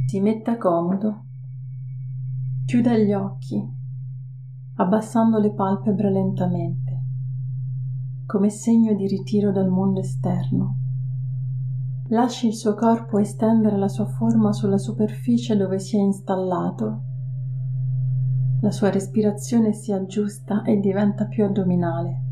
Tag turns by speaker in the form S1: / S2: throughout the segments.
S1: Si metta comodo, chiuda gli occhi, abbassando le palpebre lentamente, come segno di ritiro dal mondo esterno. Lasci il suo corpo estendere la sua forma sulla superficie dove si è installato. La sua respirazione si aggiusta e diventa più addominale.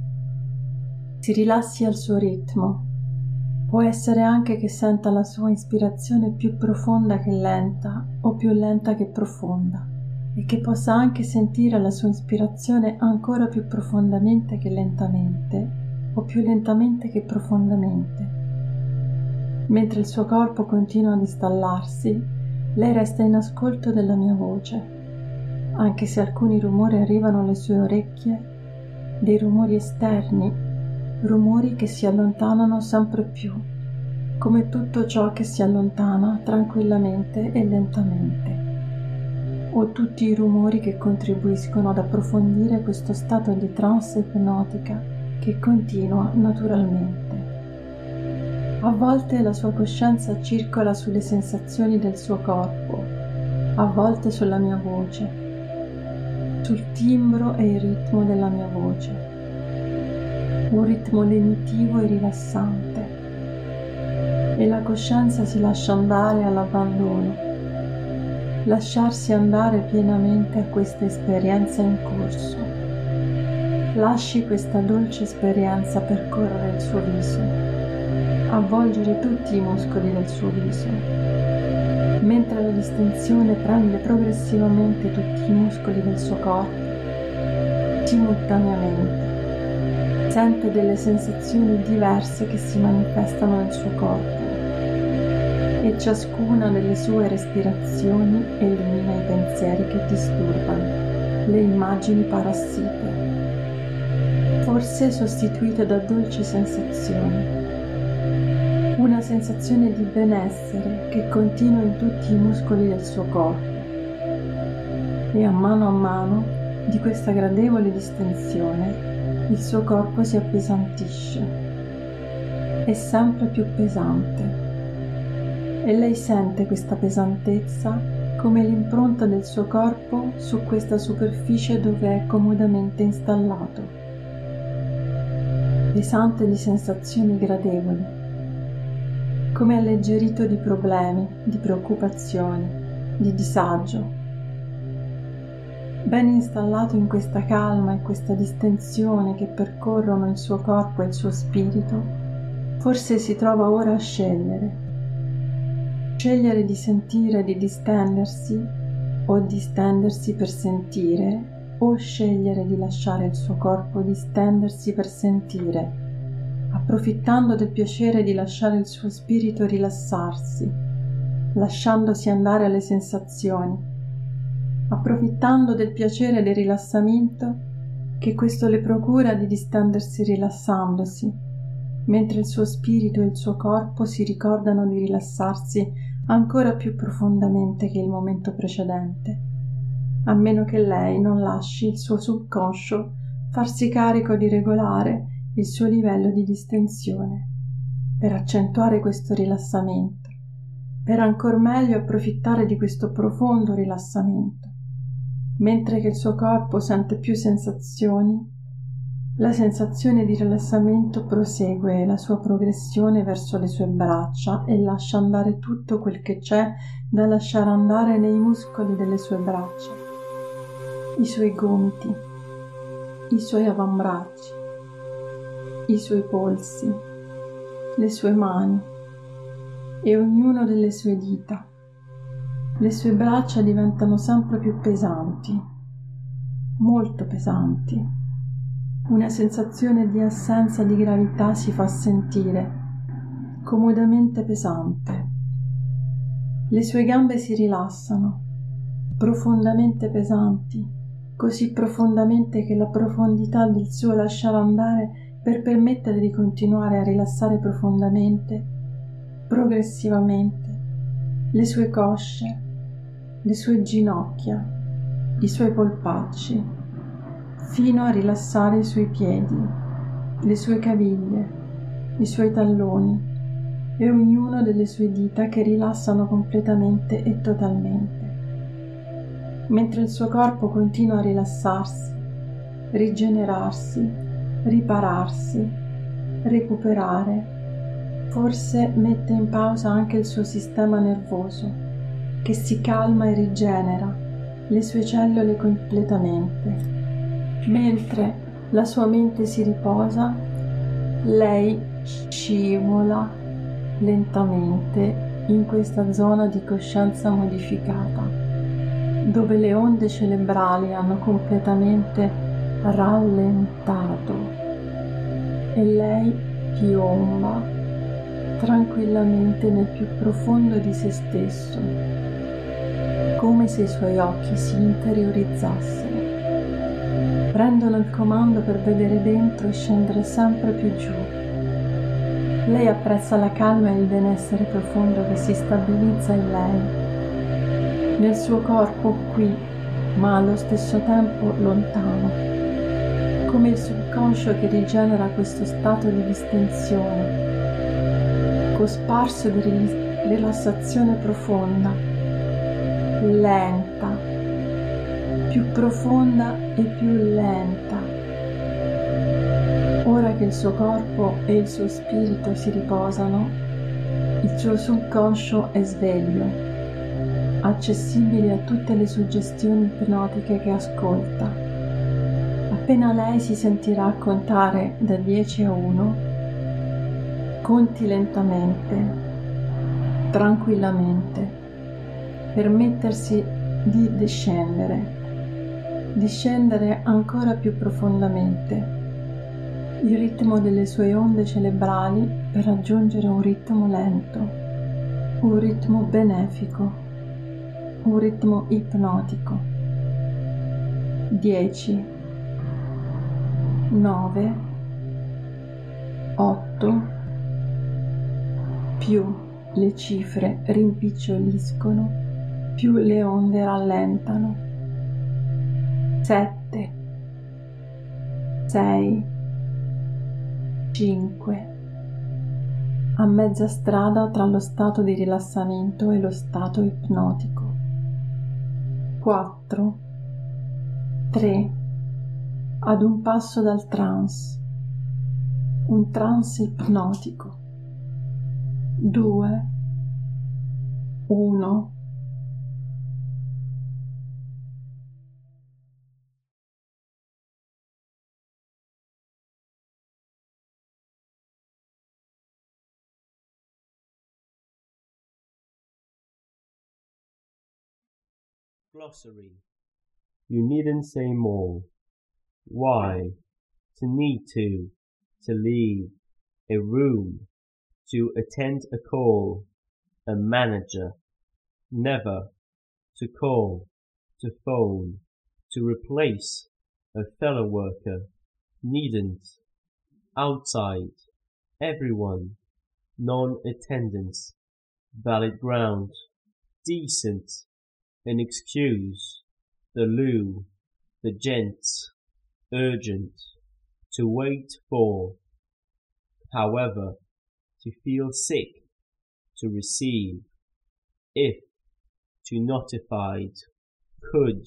S1: Si rilassi al suo ritmo. Può essere anche che senta la sua ispirazione più profonda che lenta o più lenta che profonda e che possa anche sentire la sua ispirazione ancora più profondamente che lentamente o più lentamente che profondamente. Mentre il suo corpo continua ad installarsi, lei resta in ascolto della mia voce, anche se alcuni rumori arrivano alle sue orecchie, dei rumori esterni, rumori che si allontanano sempre più, come tutto ciò che si allontana tranquillamente e lentamente, o tutti i rumori che contribuiscono ad approfondire questo stato di trance ipnotica che continua naturalmente. A volte la sua coscienza circola sulle sensazioni del suo corpo, a volte sulla mia voce, sul timbro e il ritmo della mia voce. Un ritmo lenitivo e rilassante, e la coscienza si lascia andare all'abbandono, lasciarsi andare pienamente a questa esperienza in corso. Lasci questa dolce esperienza percorrere il suo viso, avvolgere tutti i muscoli del suo viso, mentre la distensione prende progressivamente tutti i muscoli del suo corpo, simultaneamente. Sente delle sensazioni diverse che si manifestano nel suo corpo e ciascuna delle sue respirazioni elimina i pensieri che disturbano, le immagini parassite, forse sostituite da dolci sensazioni. Una sensazione di benessere che continua in tutti i muscoli del suo corpo e a mano di questa gradevole distensione il suo corpo si appesantisce, è sempre più pesante e lei sente questa pesantezza come l'impronta del suo corpo su questa superficie dove è comodamente installato, pesante di sensazioni gradevoli, come alleggerito di problemi, di preoccupazioni, di disagio. Ben installato in questa calma e questa distensione che percorrono il suo corpo e il suo spirito, forse si trova ora a scegliere di sentire, di distendersi, o distendersi per sentire, o scegliere di lasciare il suo corpo distendersi per sentire, approfittando del piacere di lasciare il suo spirito rilassarsi, lasciandosi andare alle sensazioni, approfittando del piacere del rilassamento che questo le procura di distendersi rilassandosi, mentre il suo spirito e il suo corpo si ricordano di rilassarsi ancora più profondamente che il momento precedente, a meno che lei non lasci il suo subconscio farsi carico di regolare il suo livello di distensione, per accentuare questo rilassamento, per ancor meglio approfittare di questo profondo rilassamento. Mentre che il suo corpo sente più sensazioni, la sensazione di rilassamento prosegue la sua progressione verso le sue braccia e lascia andare tutto quel che c'è da lasciare andare nei muscoli delle sue braccia, i suoi gomiti, i suoi avambracci, i suoi polsi, le sue mani e ognuno delle sue dita. Le sue braccia diventano sempre più pesanti, molto pesanti. Una sensazione di assenza di gravità si fa sentire, comodamente pesante. Le sue gambe si rilassano, profondamente pesanti, così profondamente che la profondità del suo lasciare andare per permettere di continuare a rilassare profondamente, progressivamente, le sue cosce, le sue ginocchia, i suoi polpacci, fino a rilassare i suoi piedi, le sue caviglie, i suoi talloni, e ognuno delle sue dita che rilassano completamente e totalmente, mentre il suo corpo continua a rilassarsi, rigenerarsi, ripararsi, recuperare. Forse mette in pausa anche il suo sistema nervoso, che si calma e rigenera le sue cellule completamente. Mentre la sua mente si riposa, lei scivola lentamente in questa zona di coscienza modificata, dove le onde cerebrali hanno completamente rallentato e lei piomba tranquillamente nel più profondo di se stesso, come se i suoi occhi si interiorizzassero, prendono il comando per vedere dentro e scendere sempre più giù. Lei apprezza la calma e il benessere profondo che si stabilizza in lei, nel suo corpo qui, ma allo stesso tempo lontano, come il subconscio che rigenera questo stato di distensione, cosparso di rilassazione profonda, lenta, più profonda e più lenta. Ora che il suo corpo e il suo spirito si riposano, il suo subconscio è sveglio, accessibile a tutte le suggestioni ipnotiche che ascolta. Appena lei si sentirà contare da 10 a 1, conti lentamente, tranquillamente, permettersi di discendere ancora più profondamente il ritmo delle sue onde cerebrali per raggiungere un ritmo lento, un ritmo benefico, un ritmo ipnotico. 10, 9, 8, più le cifre rimpiccioliscono, più le onde rallentano. 7, 6, 5, a mezza strada tra lo stato di rilassamento e lo stato ipnotico. 4, 3, ad un passo dal trance, un trance ipnotico. 2, 1.
S2: Glossary. You needn't say more. Why? To need to leave a room, to attend a call, a manager. Never. To call, to phone, to replace a fellow worker. Needn't. Outside. Everyone. Non-attendance. Valid ground. Decent. An excuse. The loo. The gents. Urgent. To wait for. However. To feel sick. To receive. If. To notified. Could.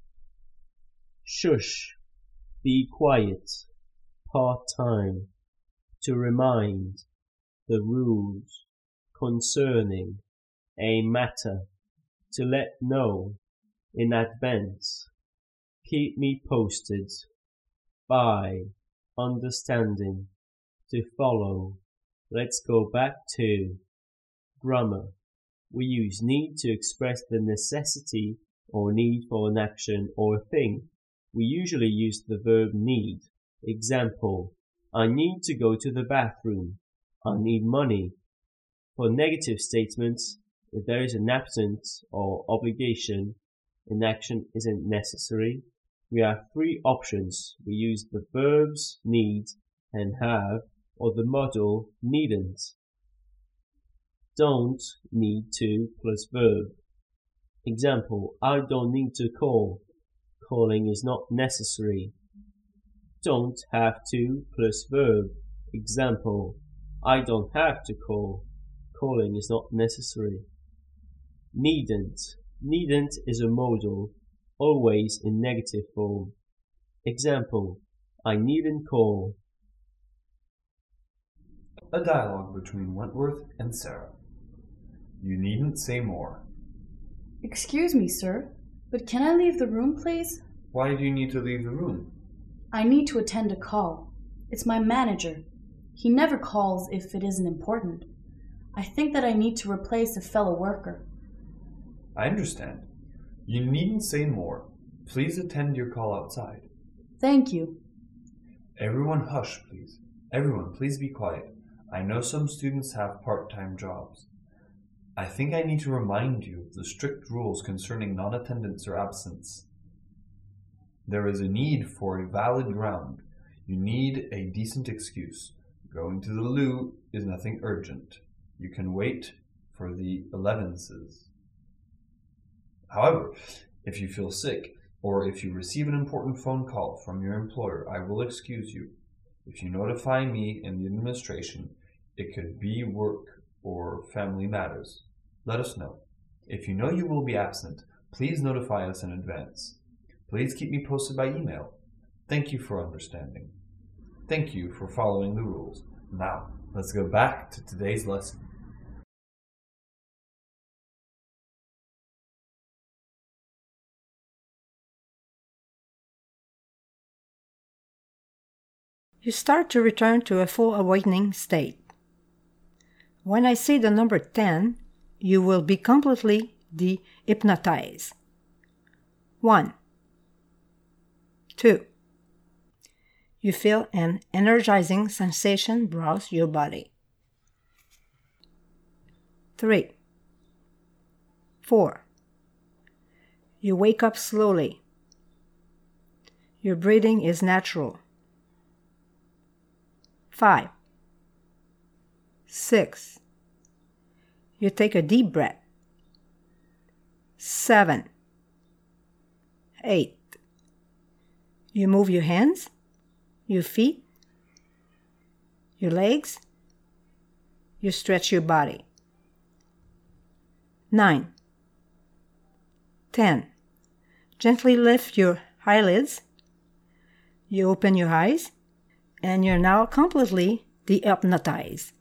S2: Shush. Be quiet. Part-time. To remind. The rules. Concerning. A matter. To let know. In advance. Keep me posted. By. Understanding. To follow. Let's go back to. Grammar. We use need to express the necessity or need for an action or a thing. We usually use the verb need. Example. I need to go to the bathroom. I need money. For negative statements, if there is an absence or obligation, an action isn't necessary. We have three options. We use the verbs need and have, or the modal needn't. Don't need to plus verb. Example, I don't need to call. Calling is not necessary. Don't have to plus verb. Example, I don't have to call. calling is not necessary. Needn't. Needn't is a modal, always in negative form. Example, I needn't call.
S3: A dialogue between Wentworth and Sarah. You needn't say more.
S4: Excuse me, sir, but can I leave the room, please?
S3: Why do you need to leave the room?
S4: I need to attend a call. It's my manager. He never calls if it isn't important. I think that I need to replace a fellow worker.
S3: I understand. You needn't say more. Please attend your call outside.
S4: Thank you.
S3: Everyone hush, please. Everyone, please be quiet. I know some students have part-time jobs. I think I need to remind you of the strict rules concerning non-attendance or absence. There is a need for a valid ground. You need a decent excuse. Going to the loo is nothing urgent. You can wait for the 11s. However, if you feel sick, or if you receive an important phone call from your employer, I will excuse you. If you notify me in the administration, it could be work or family matters. Let us know. If you know you will be absent, please notify us in advance. Please keep me posted by email. Thank you for understanding. Thank you for following the rules. Now, let's go back to today's lesson.
S5: You start to return to a full awakening state. When I say the number 10, you will be completely de-hypnotized. 1, 2. You feel an energizing sensation browse your body. 3, 4. You wake up slowly. Your breathing is natural. 5, 6. You take a deep breath. 7, 8. You move your hands, your feet, your legs. You stretch your body. 9, 10. Gently lift your eyelids. You open your eyes, and you're now completely de-hypnotized.